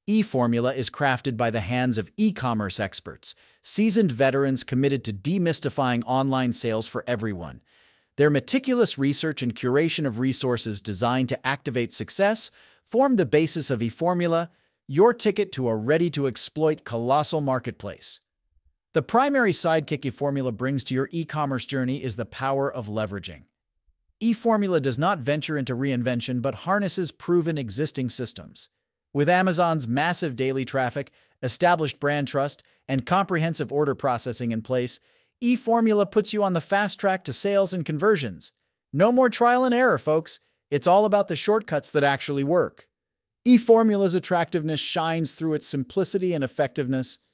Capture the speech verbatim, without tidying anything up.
eFormula is crafted by the hands of e-commerce experts, seasoned veterans committed to demystifying online sales for everyone. Their meticulous research and curation of resources designed to activate success form the basis of eFormula, your ticket to a ready-to-exploit colossal marketplace. The primary sidekick eFormula brings to your e-commerce journey is the power of leveraging. eFormula does not venture into reinvention but harnesses proven existing systems. With Amazon's massive daily traffic, established brand trust, and comprehensive order processing in place, eFormula puts you on the fast track to sales and conversions. No more trial and error, folks. It's all about the shortcuts that actually work. eFormula's attractiveness shines through its simplicity and effectiveness.